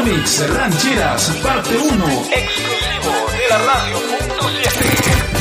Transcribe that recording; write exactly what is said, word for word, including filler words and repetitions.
Remix Rancheras, parte uno, exclusivo de la radio punto siete.